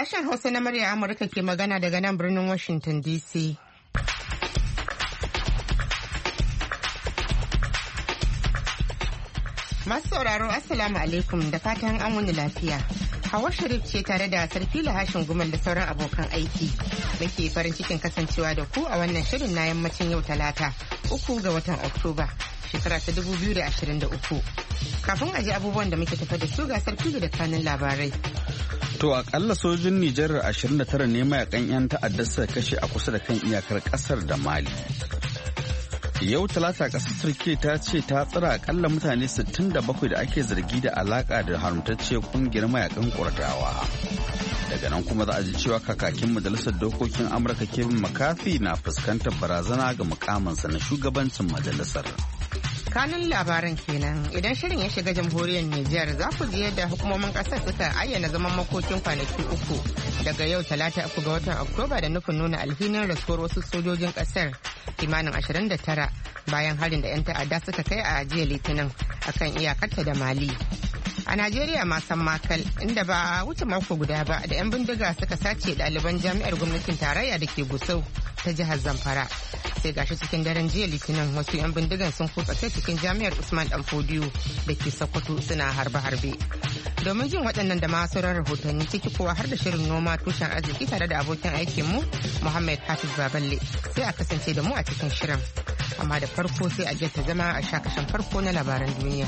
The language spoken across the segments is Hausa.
Sashen Hausa na murya Amurka ke magana daga nan birnin Washington DC. Masu sauraro Assalamu alaikum da fatan an wuni lafiya. Hawa Sharif ce tare da Sarfila Hashin Gumal da sauran abokan aiki. Muke farin cikin kasancewa da ku a wannan shirin na yammacin yau Talata, 3 ga watan Oktoba, shekara ta 2023. Kafin a ji abubuwan da muke tafa da su ga Sarfila da kanin labarai. To akalla sojin Nijar 29 ne mayakan 'yan ta'addar suka kashe a kusa da kan iyakar kasar da Mali. Yau Talata kasar Turkiyya ta ce ta tsira akalla mutane 67 da ake zargi da alaka da haramtacciyar kungiyar mayakan Kurdawa. Daga nan kuma za a ji cewa kakakin majalisar dokokin Amurka Kevin McCarthy na fuskantar barazana ga mukamansa na shugabancin majalisar. Kanun labaran kenan idan shirin ya shiga jamhuriyar Nijar za ku ji yadda hukumomin kasar suka ayyana zaman makokin kwanaki 3 daga yau Talata 3 ga watan Oktoba da nufin nuna alhinin rasuwar wasu sojojin kasar kimanin 29 bayan harin da 'yan ta'adda suka kai a jiya Litinin akan iyakarta da Mali. A Najeriya ma san makal inda ba a wuce mako guda ba da 'yan bindiga suka sace ɗaliban jami'ar gwamnatin tarayya da ke Gusau ta jihar Zamfara. Sai gashi cikin daren jiya Litinin wasu 'yan bindigan sun kutsa kai cikin jami'ar Usman Danfodiyo da ke Sokoto suna harbe-harbe. Domin jin waɗannan da masu rahotanni ciki kowa har da shirin noma tushen arziki tare da abokin aikinmu Muhammad Hafiz Baballe sai a kasance da mu a cikin shirin. Amma da farko sai a ta zama a shakashin farko na labaran duniya.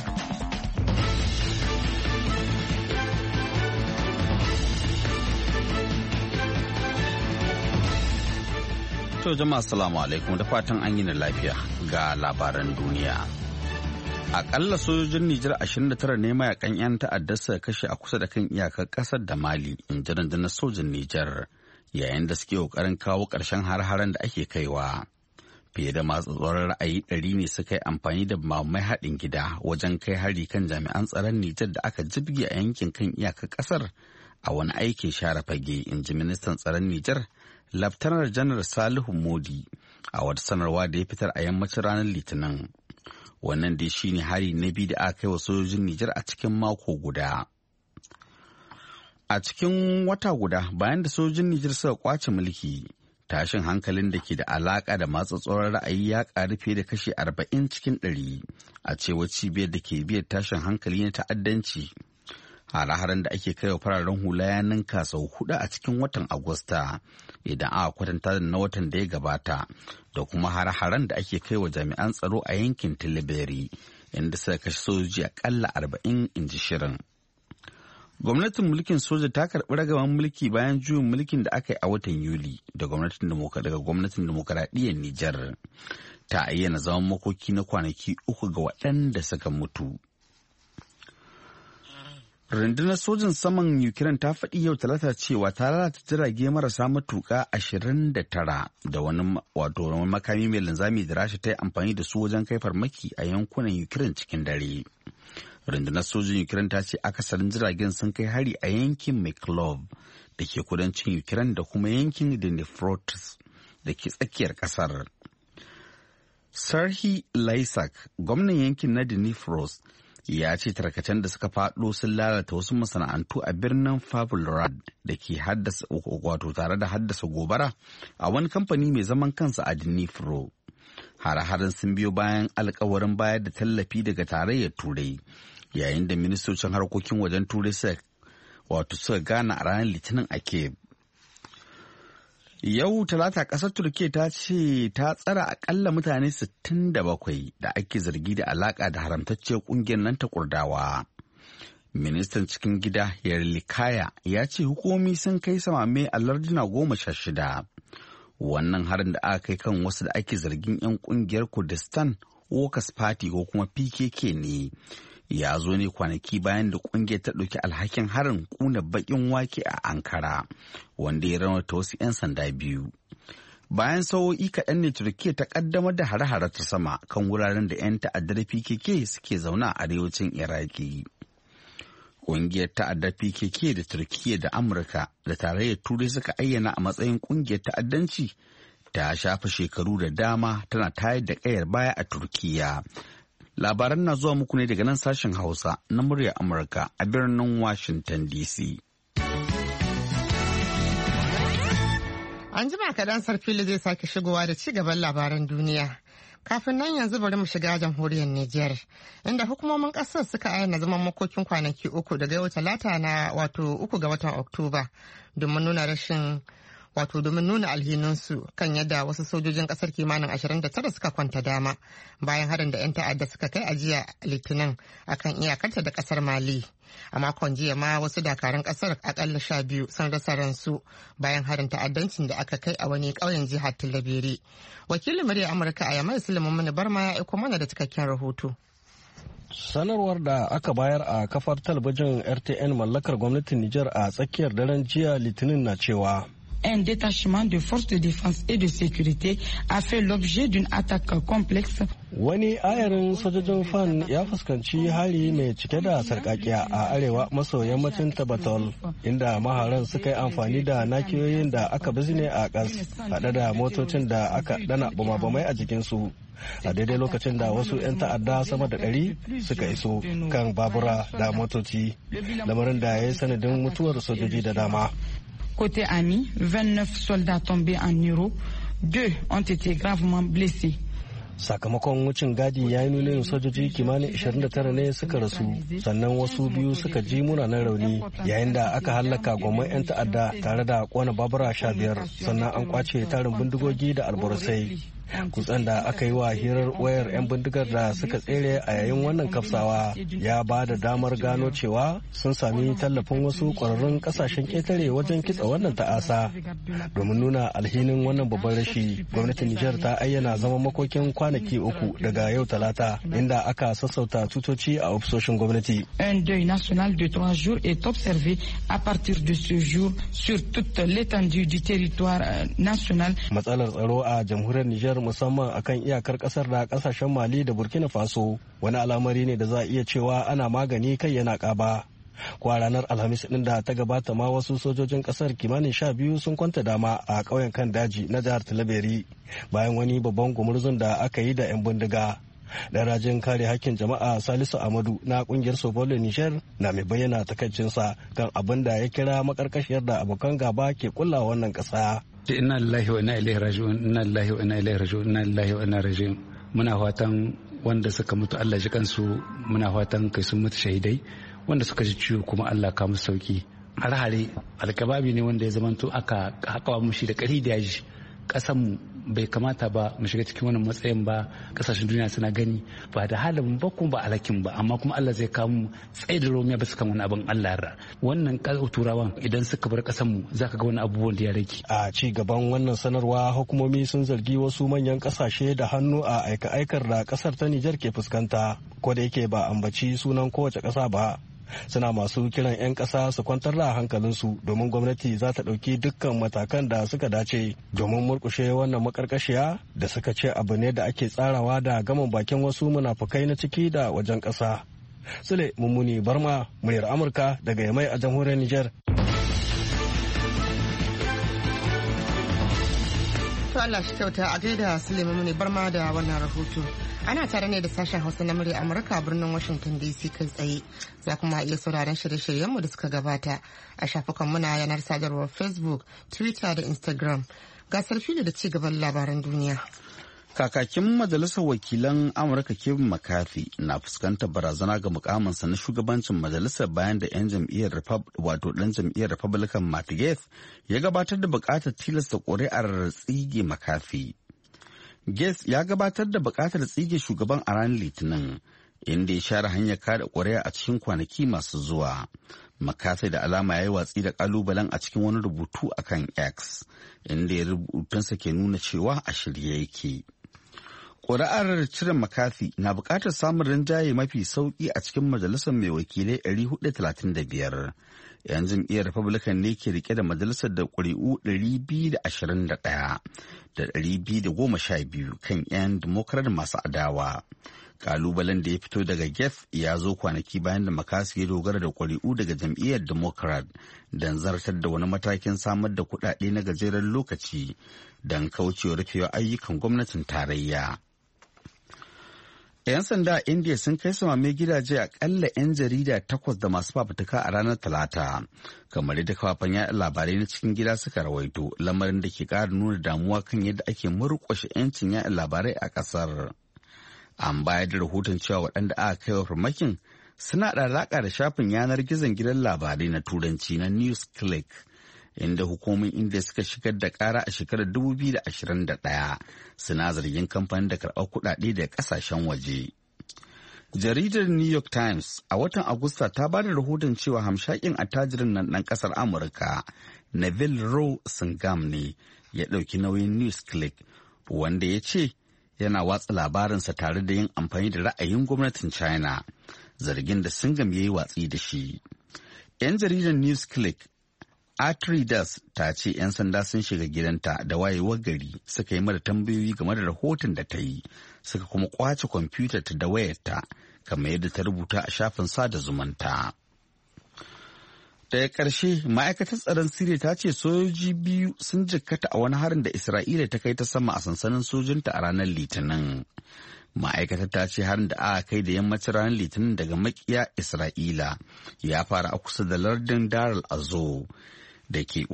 To jama'a assalamu alaikum da fatan an yi na lafiya ga labaran duniya. Akalla sojojin Nijar 29 ne mayakan 'yan ta'addar suka kashe a kusa da kan iyakar kasar da Mali in ji rundunar sojin Nijar yayin da suke kokarin kawo ƙarshen har-haren da ake kaiwa. Fiye da masu tsoron ra'ayi 100 ne suka yi amfani da mamai haɗin gida wajen kai hari kan jami'an tsaron Nijar da aka jibge a yankin kan iyakar kasar a wani aikin share fage in ji ministan tsaron Nijar Laftanar Janar Salihu Modi a wata sanarwa da ya fitar a yammacin ranar Litinin. Wannan dai shine hari na biyu da aka kai wa sojojin Nijar a cikin mako guda. A cikin wata guda bayan da sojojin Nijar suka kwace mulki, tashin hankalin da ke da alaka da matsatsoron ra'ayi ya ƙaru fiye da kashi 40 cikin 100 a cewar cibiyar da ke biyar tashin hankali na ta'addanci. Hare-haren da ake kai wa fararen hula ya ninka sau 4 a cikin watan Agusta idan aka kwatanta da na watan da ya gabata da kuma hare-haren da ake kai wa jami'an tsaro a yankin Tilibiri inda suka kashe sojoji akalla 40 inji shirin. Gwamnatin mulkin soja ta karɓi ragaban mulki bayan juyin mulkin da aka yi a watan Yuli daga gwamnatin demokaradiyyar Nijar. Ta ayyana zaman makoki na kwanaki 3 ga waɗanda suka mutu. Rundunar sojin saman Ukraine ta faɗi yau Talata cewa ta lalata jirage marasa matuƙa 29 da wani makami mai linzami da Rasha ta yi amfani da su wajen kai farmaki a yankunan Ukraine cikin dare. Rundunar sojin Ukraine ta ce akasarin jiragen sun kai hari a yankin Mykolaiv da ke kudancin Ukraine da kuma yankin Dnipropetrovsk da ke tsakiyar ƙasar. Serhiy Lysak, gwamnan yankin na Dnipropetrovsk, ya ce tarkacen da suka faɗo sun lalata wasu masana'antu a birnin Pavlograd da ke tare da haddasa gobara a wani kamfani mai zaman kansa a Dnipro. Hare-haren sun biyo bayan alkawarin bayar da tallafi daga tarayyar Turai yayin da ministocin harkokin wajen Turai suka gana a ranar Litinin a Kiev. Yau Talata ƙasar Turkiyya ta ce ta tsara akalla mutane 67 da ake zargi da alaƙa da haramtacciyar ƙungiyar nan ta Kurdawa. Ministan cikin gida Yerlikaya ya ce hukumomi sun kai samame a larduna 16. Wannan harin da aka kai kan wasu da ake zargin 'yan ƙungiyar Kurdistan Workers Party ko kuma PKK ne. Ya zo ne kwanaki bayan da kungiyar ta ɗauki alhakin harin kuna bakin wake a Ankara wanda ya raunata wasu 'yan sanda 2. Bayan sa'o'i kaɗan ne Turkiyya ta ƙaddamar da hare-hare ta sama kan wuraren da 'yan ta'addar PKK suke zaune a arewacin Iraki. Ƙungiyar ta'addar PKK da Turkiyya da Amurka da tarayyar Turai suka ayyana a matsayin ƙungiyar ta'addanci ta shafa shekaru da dama tana tayar da ƙayar baya a Turkiyya. Labaran na zuwa muku ne daga nan sashen Hausa na muryar Amurka a birnin Washington DC. An jima kaɗan Sarfili zai sake shigowa da ci gaban labaran duniya. Kafin nan yanzu bari mu shiga jamhuriyar Nijar, inda hukumomin ƙasar suka ayyana zaman makokin kwanaki 3 daga yau Talata na 3 ga watan Oktoba domin nuna alhininsu kan yadda wasu sojojin kasar kimanin 29 suka kwanta dama bayan harin da 'yan ta'adda suka kai a jiya Litinin akan iyakarta da kasar Mali. A makon jiya ma wasu dakarun kasar akalla 12 sun rasa ransu bayan harin ta'addancin da aka kai a wani ƙauyen jihar Tillaberi. Wakilin murya Amurka a Yamai Sulaiman Barma ya aiko mana da cikakken rahoto. Sanarwar da aka bayar a kafar talabijin RTN mallakar gwamnatin Nijar a tsakiyar daren jiya Litinin na cewa un détachement de forces de défense et de sécurité a fait l'objet d'une attaque complexe. Wani ayarin sojojin FAN ya fuskanci hari mai cike da sarkakiya a arewa maso yammacin Tabatol, inda maharan suka yi amfani da nakiyoyin da aka bizne a ƙas haɗe da motocin da aka dana bama-bamai a jikinsu. A daidai lokacin da wasu 'yan ta'adda sama da 100 suka iso kan babura da motoci, lamarin da ya yi sanadin mutuwar sojoji da dama. Côté ami, 29 soldats tombés en Euro, 2 ont été gravement blessés. Sakamakon wucin gadi ya yi nunin sojoji kimanin 29 ne suka rasu, sannan wasu 2 suka ji munanan rauni, yayin da aka hallaka gwamman 'yan ta'adda tare da kona babura 15, sannan an kwace tarin bindigogi da alburusai. Kutsen da aka yi wa hirar wayar 'yan bindigar da suka tsere a yayin wannan kafsawa ya ba da damar gano cewa sun sami tallafin wasu ƙwararrun ƙasashen ƙetare wajen kitsa wannan ta'asa. Domin nuna alhinin wannan babban rashi, gwamnatin Nijar ta ayyana zaman makokin kwanaki 3 daga yau Talata, inda aka sassauta tutoci a ofisoshin gwamnati. Un deuil national de 3 jours est observé à partir de ce jour sur toute l'étendue du territoire national. Matsalar tsaro a jamhuriyar Nijar musamman akan iyakar kasar da kasashen Mali da Burkina Faso wani al'amari ne da za a iya cewa ana magani kai yana ƙaba. Kwa ranar Alhamis din da ta gabata ma wasu sojojin kasar kimanin 12 sun kwanta dama a ƙauyen kan daji na jihar Tilaberi bayan wani babban gumurzun da aka yi da 'yan bindiga. Dan rajin kare hakkin jama'a Salisu Amadu na kungiyar Sobolo Niger na mai bayyana takaicinsa kan abin da ya kira makarkashiyar da abokan gaba ke kulla wannan ƙasa. Inna lillahi wa inna ilaihi raji'un, inna lillahi wa inna ilaihi raji'un, inna lillahi wa inna raji'un. Muna fatan wanda suka mutu Allah ji kansu, muna fatan kai sun mutu shahidai, wanda suka ji ciwo kuma Allah ka musu sauki. Har-hare alkababi ne wanda ya zamanto aka hakawa mushi da ƙari da yaji. Ƙasanmu bai kamata ba mu shiga cikin wannan matsayin ba, ƙasashen duniya suna gani ba da halin ba kuma ba alakin ba, amma kuma Allah zai kawo mu tsaye da romiya ba su kan wani abin Allah ra. Wannan turawan idan suka bar ƙasanmu za ka ga wani abubuwan da ya rage. A ci gaban wannan sanarwa, hukumomi sun zargi wasu manyan ƙasashe da hannu a aika-aikar da ƙasar ta Nijar ke fuskanta, ko da yake ba ambaci sunan kowace ƙasa ba. Suna masu kiran 'yan ƙasa su kwantar da hankalinsu domin gwamnati za ta ɗauki dukkan matakan da suka dace domin murƙushe wannan makarkashiya da suka ce abu ne da ake tsarawa da gaman bakin wasu munafukai na ciki da wajen ƙasa. Sule Mummuni Barma, muryar Amurka daga Yamai a jamhuriyar Nijar. To Allah shi kyauta a gaida Sule Mummuni Barma da wannan rahoto. Ana tare ne da sashen Hausa na murya Amurka birnin Washington DC kai tsaye. Za kuma iya sauraron shirye-shiryenmu da suka gabata a shafukan muna yanar sadarwar Facebook, Twitter da Instagram. Gasar fili da ci gaban labaran duniya. Kakakin Majalisar Wakilan Amurka Kevin McCarthy na fuskantar barazana ga mukaminsa na shugabancin majalisar bayan da 'yan jam'iyyar dan jam'iyyar Republican Matt Gaetz ya gabatar da bukatar tilasta ƙuri'ar tsige McCarthy. Gates ya gabatar da bukatar tsige shugaban a ranar Litinin, inda ya share hanyar kada ƙuri'a a cikin kwanaki masu zuwa. McCarthy da alama ya yi watsi da kalubalen a cikin wani rubutu a kan X, inda ya rubutunsa ke nuna cewa a shirye yake. Ƙuri'ar cire McCarthy na buƙatar samun rinjaye mafi sauƙi a cikin majalisar mai wakilai 435. 'Yan jam'iyyar Republican ne ke rike da majalisar da ƙuri'u 221 da 212 kan 'yan Democrat masu adawa. Kalubalen da ya fito daga Gaetz ya zo kwanaki bayan da McCarthy ya dogara da ƙuri'u daga jam'iyyar Democrat don zartar da wani matakin samar da kuɗaɗe na gajeren lokaci don kaucewa rufewa ayyukan gwamnatin tarayya. 'Yan sanda a India sun kai samame gidaje akalla 'yan jarida 8 da masu fafutuka a ranar Talata, kamar yadda kafafen yaɗa labarai na cikin gida suka rawaito, lamarin da ke ƙara nuna damuwa kan yadda ake murƙushe 'yancin yaɗa labarai a ƙasar. An bayar da rahoton cewa waɗanda aka kai wa farmakin suna da alaƙa da shafin yanar gizon gidan labarai na Turanci na NewsClick, inda hukumomin India suka shigar da ƙara a shekarar 2021 suna zargin kamfanin da karɓar kuɗaɗe daga ƙasashen waje. Jaridar New York Times a watan Agusta ta ba da rahoton cewa hamshakin attajirin nan ɗan ƙasar Amurka Neville Rowe Singham ne ya ɗauki nauyin NewsClick, wanda ya ce yana watsa labarinsa tare da yin amfani da ra'ayin gwamnatin China, zargin da Singham ya yi watsi da shi. 'Yan jaridar NewsClick Atridas ta ce 'yan sanda sun shiga gidanta da wayewar gari suka yi mata tambayoyi game da rahoton da ta yi, suka kuma kwace kwamfutarta da wayarta kamar yadda ta rubuta a shafin sada zumunta. Daga ƙarshe, ma'aikatar tsaron Siriya ta ce sojoji 2 sun jikkata a wani harin da Isra'ila ta kai ta sama a sansanin sojinta a ranar Litinin. Ma'aikatar ta ce harin da aka kai da yammacin ranar Litinin daga makiya Isra'ila ya fara a kusa da lardin Dar al-Azov da ke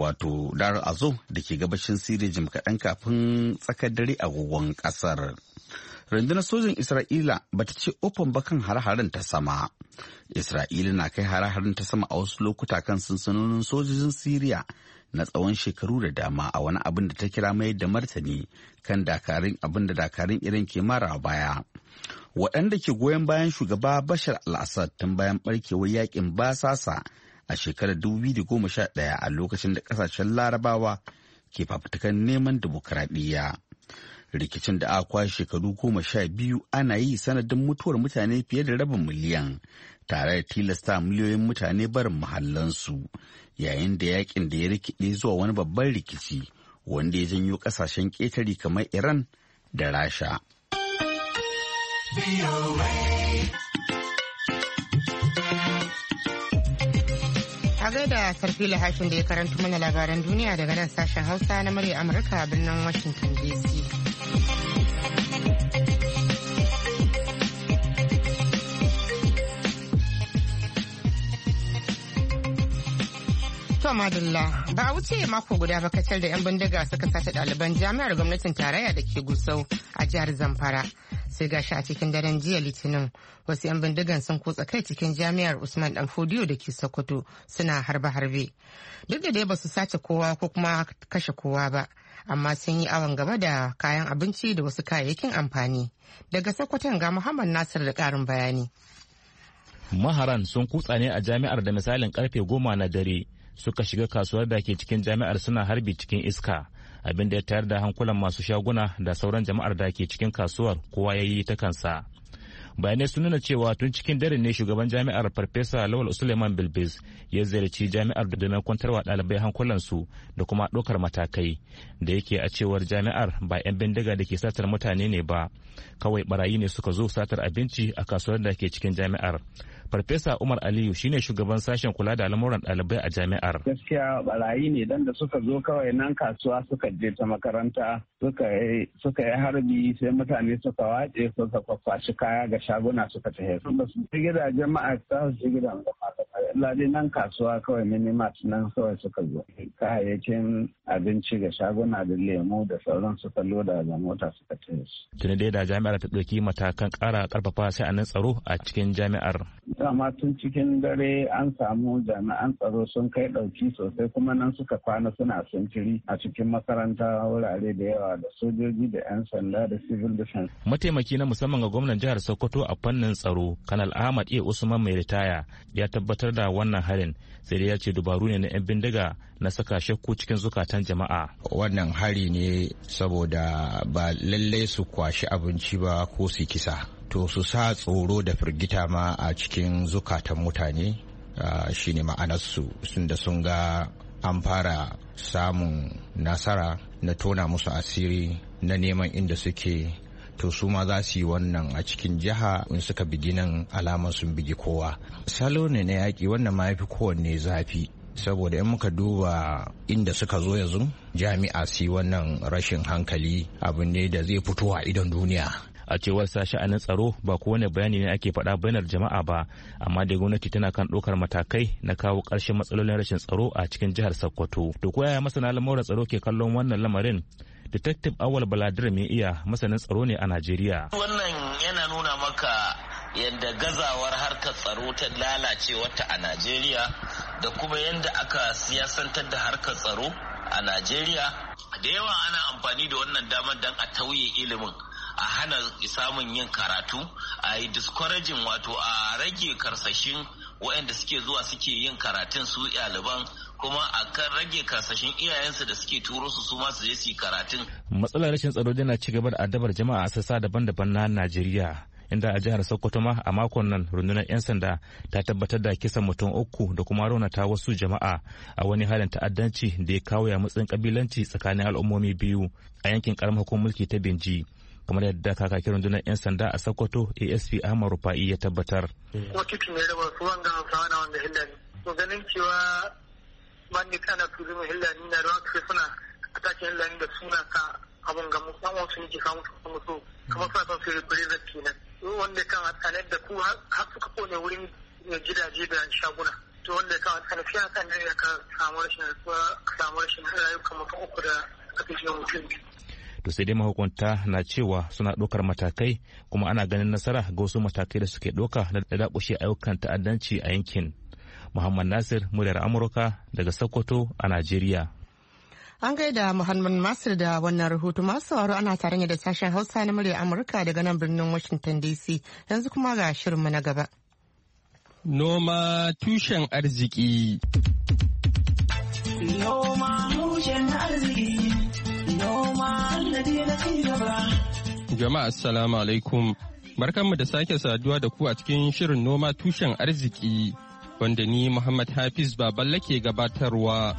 gabashin Siriya jim kaɗan kafin tsakar dare agogon ƙasar. Rundunar sojin Isra'ila ba ta ce ofan ba kan hare-haren ta sama. Isra'ila na kai hare-haren ta sama a wasu lokuta kan sansanonin sojojin Siriya na tsawon shekaru da dama a wani abin da ta kira mayar da martani kan dakarun Iran ke mara baya. Waɗanda ke goyon bayan shugaba Bashar al-Assad tun bayan ɓarkewar yakin basasa a shekarar 2011 a lokacin da ƙasashen Larabawa ke fafutukan neman dimokuraɗiyya. Rikicin da aka kwashe shekaru 12 ana yi sanadin mutuwar mutane fiye da rabin miliyan, tare da tilasta miliyoyin mutane barin mahallansu, yayin da yakin da ya rikide zuwa wani babban rikici wanda ya janyo kasashen ƙetare kamar Iran da Rasha. A gaida Sarfila Hashin da ya karanta mana labaran duniya daga nan sashen Hausa na murya Amurka a birnin Washington DC. Madalla ba a wuce mako guda ba kacal da 'yan bindiga suka sace ɗaliban jami'ar gwamnatin tarayya da ke Gusau a jihar Zamfara. Sai gashi a cikin daren jiya Litinin wasu 'yan bindigan sun kutsa kai cikin jami'ar Usman Danfodiyo da ke Sokoto suna harbe-harbe. Duk da dai ba su sace kowa ko kuma kashe kowa ba, amma sun yi awon gaba da kayan abinci da wasu kayayyakin amfani. Daga Sokoton ga Muhammad Nasir da ƙarin bayani. Maharan sun kutsa ne a jami'ar da misalin karfe 10 na dare. Suka shiga kasuwar da ke cikin jami'ar suna harbi cikin iska, abin da ya tayar da hankulan masu shaguna da sauran jama'ar da ke cikin kasuwar, kowa ya yi ta kansa. Bayanai sun nuna cewa tun cikin dare ne shugaban jami'ar Farfesa Lawal Suleiman Bilbis ya ziyarci jami'ar da domin kwantarwa ɗalibai hankulansu da kuma ɗaukar matakai, da yake a cewar jami'ar ba 'yan bindiga da ke satar mutane ne ba, kawai barayi ne suka zo satar abinci a kasuwar da ke cikin jami'ar. Farfesa Umar Aliyu shine shugaban sashen kula da al'amuran ɗalibai a jami'ar. Gaskiya barayi ne dan da suka zo kawai nan kasuwa suka je ta makaranta suka yi harbi sai mutane suka wace suka kwakwashi kaya ga shaguna suka tafi. Ba su ji gidajen ma'aikata su ji gidajen ladi nan kasuwa kawai minimat nan kawai suka zo. Kayayyakin abinci ga shaguna da lemu da sauran suka loda da mota suka tafi. Tuni dai da jami'ar ta ɗauki matakan ƙara ƙarfafa sa'anin tsaro a cikin jami'ar. Dama tun cikin dare an samu jami'an tsaro sun kai ɗauki sosai kuma nan suka kwana suna sintiri a cikin makaranta wurare da yawa da sojoji da 'yan sanda da civil defense. Mataimaki na musamman ga gwamnan jihar Sokoto a fannin tsaro, Kanal Ahmad A. Usman mai ritaya, ya tabbatar da wannan harin, sai dai ya ce dubaru ne na 'yan bindiga na saka shakku cikin zukatan jama'a. Wannan hari ne saboda ba lallai su kwashi abinci ba ko su kisa. To su sa tsoro da firgita ma a cikin zukatan mutane shine ma'anarsu, da sun ga an fara samun nasara na tona musu asiri na neman inda suke, to su ma za su yi wannan a cikin jiha in suka bigi nan alamar sun bigi kowa. Salo ne na yaƙi wannan ma yafi kowanne zafi, saboda in muka duba inda suka zo yanzu jami'a su wannan rashin hankali abu ne da zai fito a idon duniya. a cewar sa sha'anin tsaro ba kowane bayani ne ake faɗa bainar jama'a ba, amma da gwamnati tana kan ɗaukar matakai na kawo ƙarshen matsalolin rashin tsaro a cikin jihar Sokoto. To ko yaya masana lamuran tsaro ke kallon wannan lamarin? Detective Awal Baladir mai iya masanin tsaro ne a Najeriya. Wannan yana nuna maka yadda gazawar harkar tsaro ta lalace wata a Najeriya da kuma yadda aka siyasantar da harkar tsaro a Najeriya. Da yawa ana amfani da wannan damar don a tauye ilimin, a hana samun yin karatu, a yi discouraging, wato a rage karsashin waɗanda suke zuwa suke yin karatun su ɗaliban, kuma a kan rage karsashin iyayensu da suke turo su ma su je su yi karatun. Matsalar rashin tsaro yana ci gaba da addabar jama'a a sassa daban-daban na Najeriya. Inda a jihar Sokoto ma a makon nan rundunar 'yan sanda ta tabbatar da kisan mutum 3 da kuma raunata wasu jama'a a wani halin ta'addanci da ya kawo yamutsin kabilanci tsakanin al'ummomi biyu a yankin karamar hukumar mulki ta Benji, kamar yadda kakakin rundunar 'yan sanda a Sokoto ASP Ahmad Rufa'i ya tabbatar. Kuma titin ne da ba su wanga hausawa na wanda hillani. To ganin cewa bandi kana su zama hillani na ruwa suna a takin hillani da suna ka abun ga musamman sun ji samu su kamar suna son su rikuri da kenan. Wanda kan tsanar da ku har suka kone wurin gidaje da shaguna. To wanda kan tsanar fiye kan ne ya samu rashin rayuka mutum 3 da aka ji mutum 2. To sai dai mahukunta na cewa suna ɗaukar matakai kuma ana ganin nasara ga wasu matakai da suke ɗauka da dakushe ayyukan ta'addanci a yankin. Muhammad Nasir, muryar Amurka daga Sokoto a Najeriya. An gaida Muhammad Nasir da wannan rahoto. Masu sauraro ana tare da sashen Hausa na muryar Amurka daga nan birnin Washington DC. Yanzu kuma ga shirinmu na gaba. Noma tushen arziki. Noma tushen arziki. Jama'a assalamu alaikum. Barkanmu da sake saduwa da ku a cikin shirin noma tushen arziki wanda ni Muhammad Hafiz Baballa ke gabatarwa.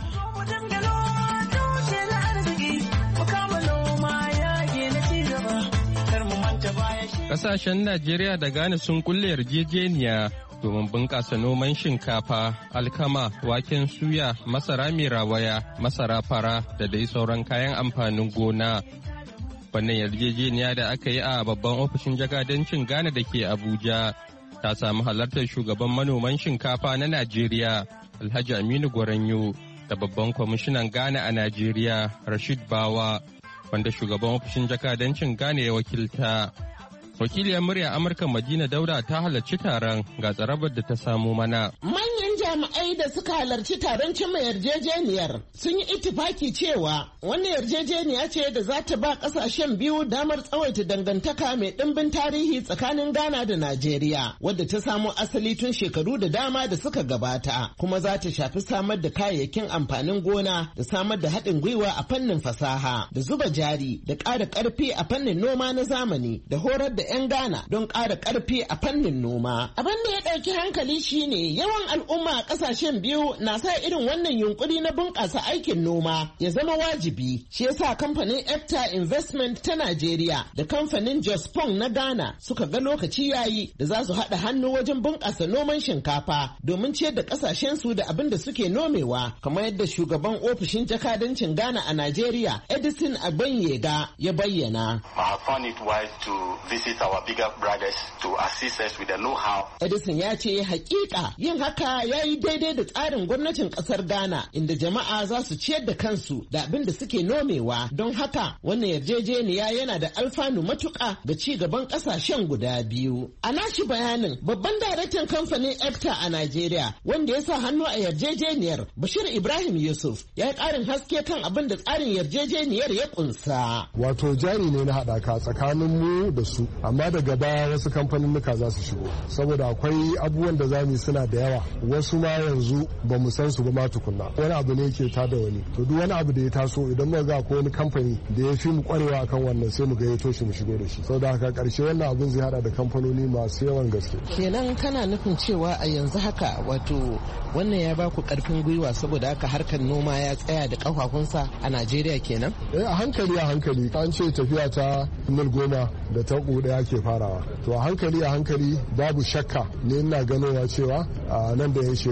Kasashen Najeriya da Ghana sun kulle yarjejeniya domin bunƙasa noman shinkafa, alkama, waken suya, masara mai rawaya, masara fara da dai sauran kayan amfanin gona. Wannan yarjejeniya da aka yi a babban ofishin jakadancin Ghana da ke Abuja ta samu halartar shugaban manoman shinkafa na Najeriya, Alhaji Aminu Gwaranyo, da babban kwamishinan Ghana a Najeriya, Rashid Bawa, wanda shugaban ofishin jakadancin Ghana ya wakilta. Wakiliyar murya Amurka Madina Dauda ta halarci taron, ga tsarabar da ta samo mana. Manyan jami'ai da suka halarci taron cimma yarjejeniyar sun yi ittifaki cewa wannan yarjejeniya ce da za ta ba kasashen biyu damar tsawaita dangantaka mai ɗimbin tarihi tsakanin Ghana da Najeriya, wadda ta samo asali tun shekaru da dama da suka gabata, kuma za ta shafi samar da kayayyakin amfanin gona da samar da haɗin gwiwa a fannin fasaha da zuba jari da ƙara ƙarfi a fannin noma na zamani da horar da 'yan Ghana don ƙara ƙarfi a fannin noma. Abin da ya ɗauki hankali shine yawan al'umma a ƙasashen biyu na sa irin wannan yunkuri na bunƙasa aikin noma ya zama wajibi. Shi yasa kamfanin Epta Investment ta Najeriya da kamfanin Jospong na Ghana suka ga lokaci yayi da za su haɗa hannu wajen bunƙasa noman shinkafa domin ciyar da ƙasashen su da abin da suke nomewa, kamar yadda shugaban ofishin jakadancin Ghana a Najeriya Edison Agbanyega ya bayyana. Our bigger brothers to assist us with the know-how. Edison ya ce hakika yin haka ya yi daidai da tsarin gwamnatin kasar Ghana inda jama'a za su ciyar da kansu da abin da suke nomewa, don haka wannan yarjejeniya yana da alfanu matuƙa ga ci gaban ƙasashen guda biyu. A nashi bayanin babban daraktan kamfanin Epta a Najeriya wanda ya sa hannu a yarjejeniyar Bashir Ibrahim Yusuf ya yi ƙarin haske kan abin da tsarin yarjejeniyar ya ƙunsa. Wato jari ne na haɗaka tsakanin mu da su, amma daga baya wasu kamfaninnuka za su shigo saboda akwai abubuwan da zamu suna da yawa, wasu ma yanzu ba mu san su ba ma tukunna, wani abu ne yake tada wani, to duk wani abu da ya taso idan muka ga ko wani kamfani da ya fi mu kwarewa akan wannan sai mu gayyato shi mu shigo da shi, saboda haka karshe wannan abun zai hada da kamfanoni masu yawan gaske. Kenan kana nufin cewa a yanzu haka wato wannan ya ba ku karfin gwiwa saboda haka harkar noma ya tsaya da kafafunsa a Najeriya kenan? A hankali an ce tafiya ta mil 10 da ta ɗaya ke farawa, to a hankali babu shakka ne ina ganowa cewa a nan da yan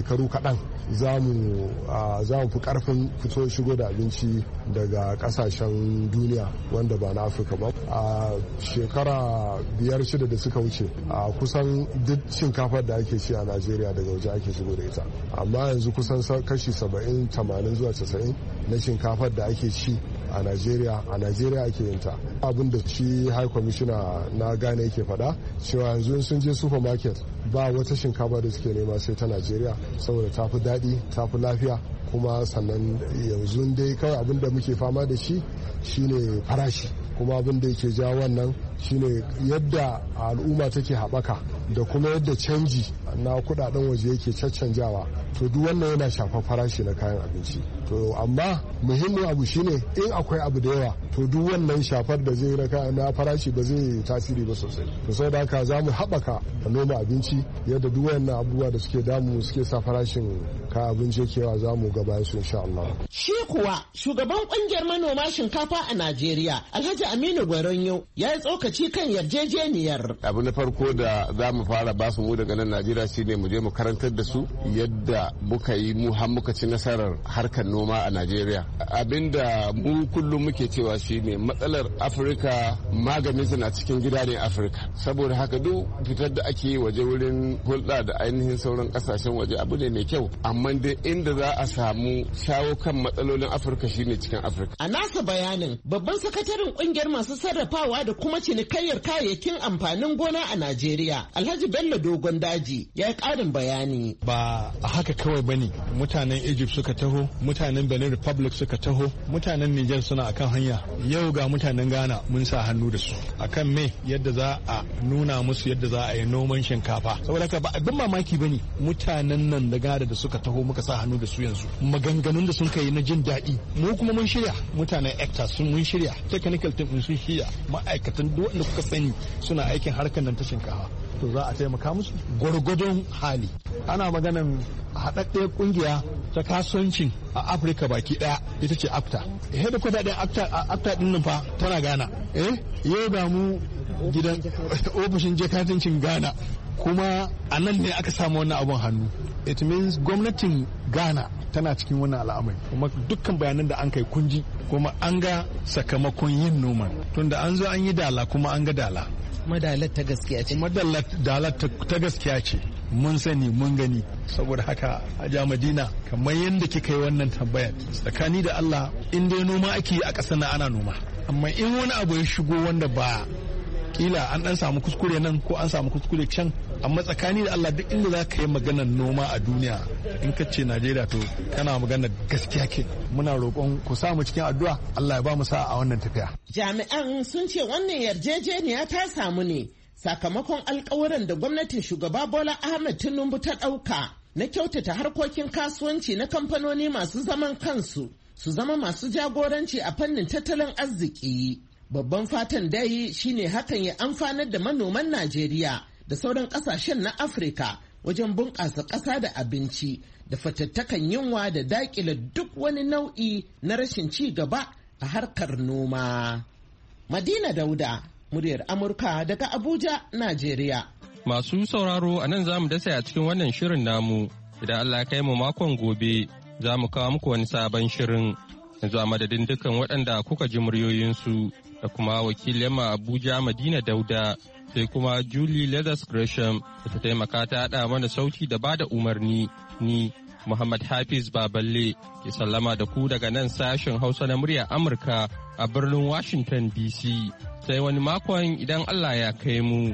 shekaru kaɗan za mu fi ƙarfin fito shigo da abinci daga ƙasashen duniya wanda ba na Afirka ba. A shekara 5-6 da suka wuce a kusan duk shinkafar da ake ci a Najeriya daga waje ake shigo da ita, amma yanzu kusan kashi 70-80 zuwa 90 na shinkafar da ake ci a Najeriya ake yin ta. Abin da shi High Commissioner na Ghana yake faɗa cewa yanzu sun je supermarket ba wata shinkafa da suke nema sai ta Najeriya saboda ta fi daɗi, ta fi lafiya, kuma sannan yanzu dai kawai abin da muke fama da shi shine farashi, kuma abin da yake ja wannan shine yadda al'umma take haɓaka da kuma yadda canji na kudaden waje yake caccanjawa, to duk wannan yana shafar farashi na kayan abinci. To amma muhimmin abu shine in akwai abu da yawa to duk wannan shafar da zai na farashi ba zai tasiri ba sosai. To saboda haka za mu haɓaka noma abinci yadda duk wannan abubuwa da suke damu suke sa farashin kayan abinci yake yawa za mu ga bayan su insha Allah. Shi kuwa shugaban kungiyar manoma shinkafa a Najeriya Alhaji Aminu Gwaronyo ya yi tsokaci kan yarjejeniyar. Abu na farko da za mu fara ba su mu daga nan Najeriya shine mu je mu karantar da su yadda muka yi mu har muka ci nasarar harkar noma a Najeriya. Abinda mu kullum muke cewa shine matsalar Afirka maganinsa na cikin gida ne Afirka. Saboda haka duk fitar da ake yi waje wurin hulɗa da ainihin sauran kasashen waje abu ne mai kyau, amma dai inda za a samu shawo kan matsalolin Afirka shine cikin Afirka. A nasa bayanin babban sakataren kungiyar masu sarrafawa da kuma cinikayyar kayayyakin amfanin gona a Najeriya Alhaji Bello Dogon Daji ya yi ƙarin bayani. Ba haka kawai bane mutanen Egypt suka taho, mutanen Benin Republic suka taho, mutanen Niger suna akan hanya, yau ga mutanen Ghana mun sa hannu da su akan me yadda za a nuna musu yadda za a yi noman shinkafa. Saboda haka ba abin mamaki bane mutanen nan da Ghana da suka taho muka sa hannu da su yanzu, maganganun da sun kai na jin daɗi mu kuma mun shirya, mutanen hectares sun mun shirya, technical team sun shirya, ma'aikatan duk wanda kuka sani suna aikin harkar nan ta shinkafa, to za a taimaka musu gwargwadon hali. Ana maganan haɗaɗɗiyar ƙungiya ta kasuwancin a Afirka baki ɗaya ita ce AFTA. Headquarter ɗin AFTA ɗin nan fa tana Ghana. Yau da mu gidan ofishin jakadancin Ghana kuma a nan ne aka samu wannan abun hannu. It means gwamnatin Ghana tana cikin wannan al'amari, kuma dukkan bayanan da an kai kunji kuma an ga sakamakon yin noman, tunda an zo an yi dala kuma an ga dala. Madalar ta gaskiya ce. Madalar ta gaskiya ce. Mun sani mun gani, saboda haka Hajiya Madina kamar yadda kika yi wannan tambayar tsakani da Allah in dai noma ake yi a ƙasar nan ana noma, amma in wani abu ya shigo wanda ba kila an dan samu kuskure nan ko an samu kuskure can, amma tsakani da Allah duk inda za ka yi maganar noma a duniya in ka ce Najeriya to kana maganar gaskiya ke. Muna roƙon ku samu cikin addu'a Allah ya ba mu sa'a a wannan tafiya. Jami'an sun ce wannan yarjejeniya ta samu ne sakamakon alkawuran da gwamnatin shugaba Bola Ahmed Tinubu ta ɗauka na kyautata harkokin kasuwanci na kamfanoni masu zaman kansu su zama masu jagoranci a fannin tattalin arziki. Babban fatan dai shine hakan ya amfanar da manoman Najeriya da sauran ƙasashen na Afirka wajen bunƙasa ƙasa da abinci da fatattakan yunwa da daƙile duk wani nau'i na rashin ci gaba a harkar noma. Madina Dauda, muryar Amurka daga Abuja, Najeriya. Masu sauraro a nan za mu dasa a cikin wannan shirin namu, idan Allah ya kai mu makon gobe za mu kawo muku wani sabon shirin. Yanzu a madadin dukkan waɗanda kuka ji muryoyinsu da kuma wakilin Abuja Madina Dauda sai kuma Julie Leathers Gresham da ta taimaka ta haɗa mana sauti da bada umarni, ni Muhammad Hafiz Baballe ke sallama da ku daga nan sashen Hausa na muryar Amurka a birnin Washington DC. Sai wani makon idan Allah ya kai mu.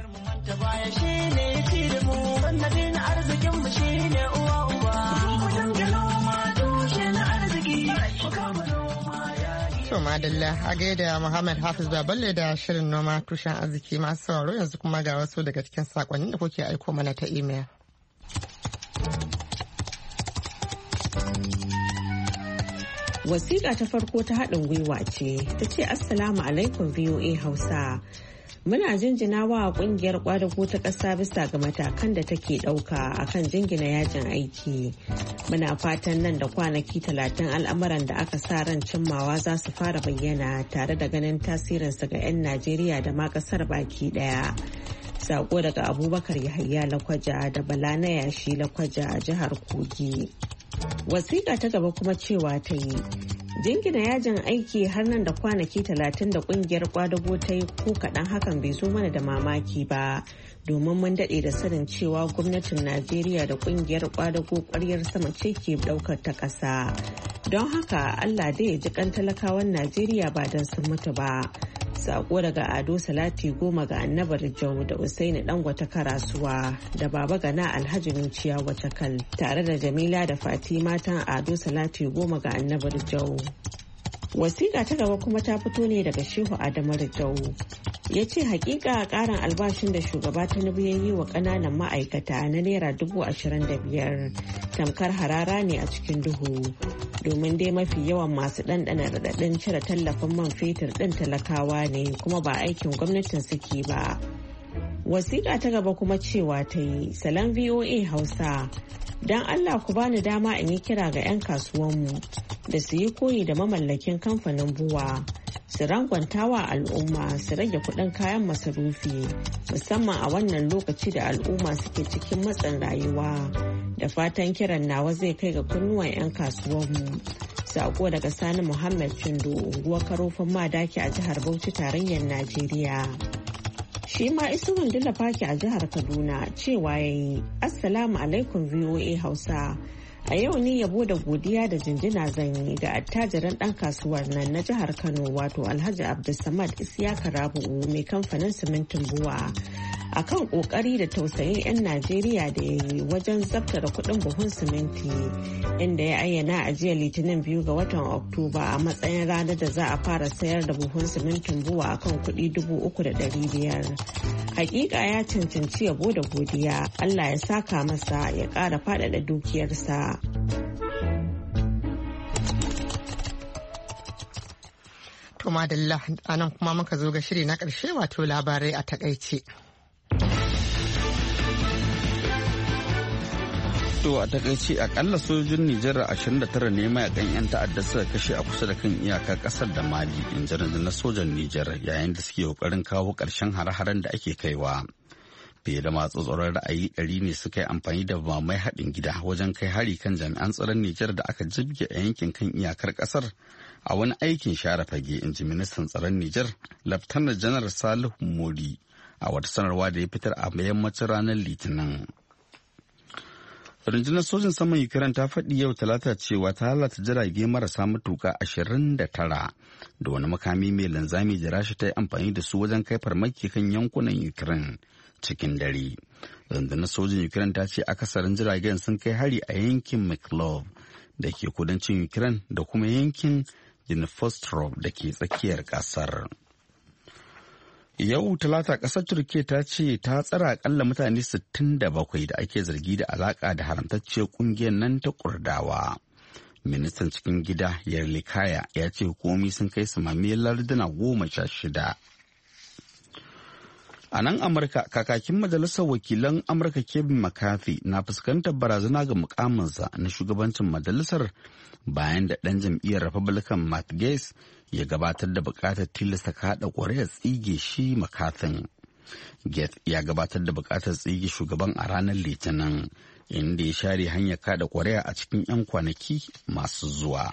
To madalla a gaida Muhammad Hafiz Baballe da shirin noma tushen arziki masu sauraro, yanzu kuma ga wasu daga cikin sakonnin da kuke aiko mana ta imel. Wasiƙa ta farko ta haɗin gwiwa ce, ta ce Assalamu alaikum VOA Hausa. Muna jinjina wa ƙungiyar ƙwadago ta ƙasa bisa ga matakan da take ɗauka akan jingina yajin aiki. Muna fatan nan da kwanaki 30 al'amuran da aka sa ran cimmawa za su fara bayyana tare da ganin tasirinsa ga 'yan Najeriya da ma ƙasar baki ɗaya. Sako daga Abubakar Yahaya Lakwaja da Bala na Yashi Lakwaja a jihar Kogi. Wasiƙa ta gaba kuma cewa ta yi jingina yajin aiki har nan da kwanaki 30 da kungiyar kwadago ta yi ko kaɗan hakan bai zo mana da mamaki ba, domin mun daɗe da sanin cewa gwamnatin Najeriya da kungiyar kwadago ƙwaryar sama ce ke ɗaukar ta ƙasa. Don haka Allah dai ya ji kan talakawan Najeriya ba don sun mutu ba. Sako daga Ado Salati Goma ga Annabar Jau da Usaini Dangwata Karasuwa da Baba Gana Alhaji Nuciya Watakal tare da Jamila da Fati matan Ado Salati Goma ga Annabar Jau. Wasiƙa ta gaba kuma ta fito ne daga Shehu Adamu Jau. Ya ce hakika ƙarin albashin da shugaba Tinubu ya yi wa ƙananan ma'aikata na naira 25,000 tamkar harara ne a cikin duhu. Domin dai mafi yawan masu ɗanɗana raɗaɗin cire tallafin man fetur ɗin talakawa ne kuma ba aikin gwamnatin suke ba. Wasiƙa ta gaba kuma cewa ta yi salon VOA Hausa. Don Allah ku bani dama in yi kira ga 'yan kasuwanmu da su yi koyi da mamallakin kamfanin buwa. Su rangwantawa al'umma su rage kuɗin kayan masarufi musamman a wannan lokaci da al'umma suke cikin matsin rayuwa. Da fatan kiran nawa zai kai ga kunnuwan 'yan kasuwanmu. Sako daga Sani Muhammad Chindo, unguwar Karofin Madaki a jihar Bauchi tarayyar Najeriya. Shi ma Isuhun Dila Faki a jihar Kaduna cewa ya yi Assalamu alaikum VOA Hausa. A yau ni yabo da godiya da jinjina zan yi ga attajiran ɗan kasuwar nan na jihar Kano wato Alhaji Abdulsamad Isiyaka Rabu'u mai kamfanin simintin buwa. Akan kokari da tausayin 'yan Najeriya da ya yi wajen zabtara kuɗin buhun siminti inda ya ayyana a jiya Litinin 2 ga watan Oktoba a matsayin ranar da za a fara sayar da buhun simintin buwa akan kuɗi 3,500. Hakika ya cancanci yabo da godiya. Allah ya saka masa ya ƙara faɗaɗa dukiyarsa. To madalla anan kuma muka zo ga shiri na ƙarshe wato labarai a takaice. To a takaice akalla sojojin Nijar 29 ne mayakan 'yan ta'adda suka kashe a kusa da kan iyakar kasar da Mali in ji na sojan Nijar yayin da suke kokarin kawo ƙarshen hare-haren da ake kaiwa. Fiye da masu tsaron ra'ayi 100 ne suka yi amfani da mamai haɗin gida wajen kai hari kan jami'an tsaron Nijar da aka jibge a yankin kan iyakar kasar a wani aikin share fage in ji ministan tsaron Nijar Laftanar Janar Salihu Modi a wata sanarwa da ya fitar a yammacin ranar Litinin. Rundunar sojin saman Ukraine ta faɗi yau Talata cewa ta lalata jirage marasa matuka 29 da wani makami mai linzami da Rasha ta yi amfani da su wajen kai farmaki kan yankunan Ukraine cikin dare. Rundunar sojin Ukraine ta ce akasarin jiragen sun kai hari a yankin Mykolaiv da ke kudancin Ukraine da kuma yankin Dnipropetrovsk da ke tsakiyar ƙasar. Yau Talata ƙasar Turkiyya ta ce ta tsara akalla mutane 67 da ake zargi da alaƙa da haramtacciyar ƙungiyar nan ta Kurdawa. Ministan cikin gida Yerlikaya ya ce hukumomi sun kai samamiyar larduna 16. A nan Amurka, kakakin Majalisar Wakilan Amurka Kevin McCarthy na fuskantar barazana ga mukaminsa na shugabancin majalisar bayan da ɗan jam'iyyar Republican Matt Gaetz ya gabatar da bukatar tilasta kaɗa ƙuri'ar tsige shi McCarthy. Gaetz ya gabatar da bukatar tsige shugaban a ranar Litinin, inda ya share hanyar kaɗa ƙuri'a a cikin 'yan kwanaki masu zuwa.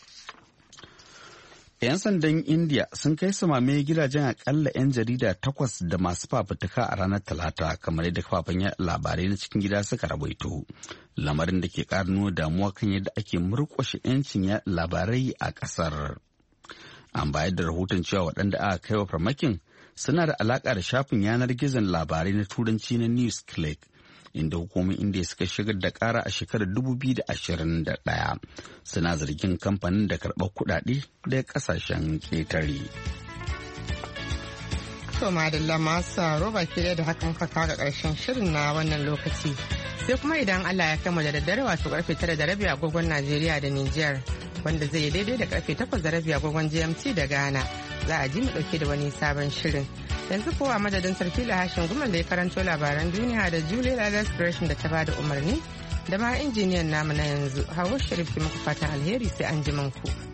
'Yan sandan India sun kai samame gidajen akalla 'yan jarida 8 da masu fafutuka a ranar Talata, kamar yadda kafafen labarai na cikin gida suka rawaito. Lamarin da ke ƙara nuna damuwa kan yadda ake murƙushe 'yancin labarai a ƙasar. An bayar da rahoton cewa waɗanda aka kai wa farmakin suna da alaƙa da shafin yanar gizon labarai na turanci na NewsClick, inda hukumomin Indiya suka shigar da ƙara a shekarar 2021 suna zargin kamfanin da karɓar kuɗaɗe daga ƙasashen ƙetare. To madalla masu roba ke da haka muka kawo ga ƙarshen shirin na wannan lokaci. Sai kuma idan Allah ya kama da daddare wato karfe 9:30 agogon Najeriya da Nijar, wanda zai daidai da karfe 8:30 agogon GMT da Ghana, za a ji mu dauke da wani sabon shirin. Yanzu kowa madadin sarki Lahashin Gumal da ya karanto labaran duniya da Julie Lalas Gresham da ta bada umarni da ma injiniyan namu na yanzu Hawa Sharif ke muku fatan alheri sai an ji ku.